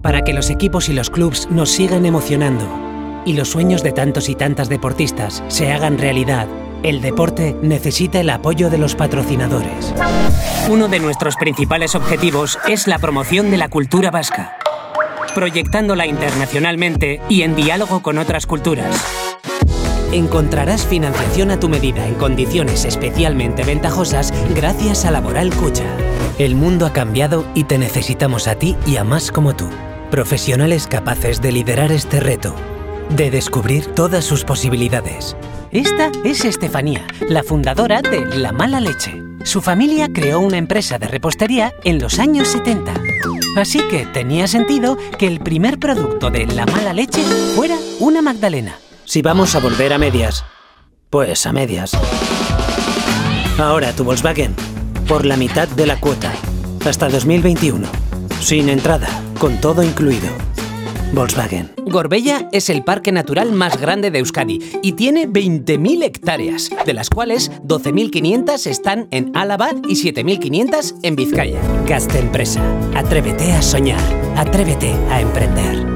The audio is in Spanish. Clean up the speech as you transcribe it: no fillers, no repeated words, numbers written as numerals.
Para que los equipos y los clubs nos sigan emocionando y los sueños de tantos y tantas deportistas se hagan realidad, el deporte necesita el apoyo de los patrocinadores. Uno de nuestros principales objetivos es la promoción de la cultura vasca, proyectándola internacionalmente y en diálogo con otras culturas. Encontrarás financiación a tu medida en condiciones especialmente ventajosas gracias a Laboral Kutxa. El mundo ha cambiado y te necesitamos a ti y a más como tú. Profesionales capaces de liderar este reto, de descubrir todas sus posibilidades. Esta es Estefanía, la fundadora de La Mala Leche. Su familia creó una empresa de repostería en los años 70. Así que tenía sentido que el primer producto de La Mala Leche fuera una magdalena. Si vamos a volver a medias, pues a medias. Ahora tu Volkswagen, por la mitad de la cuota, hasta 2021. Sin entrada, con todo incluido. Volkswagen. Gorbella es el parque natural más grande de Euskadi y tiene 20.000 hectáreas, de las cuales 12.500 están en Álava y 7.500 en Vizcaya. Gazte Empresa. Atrévete a soñar. Atrévete a emprender.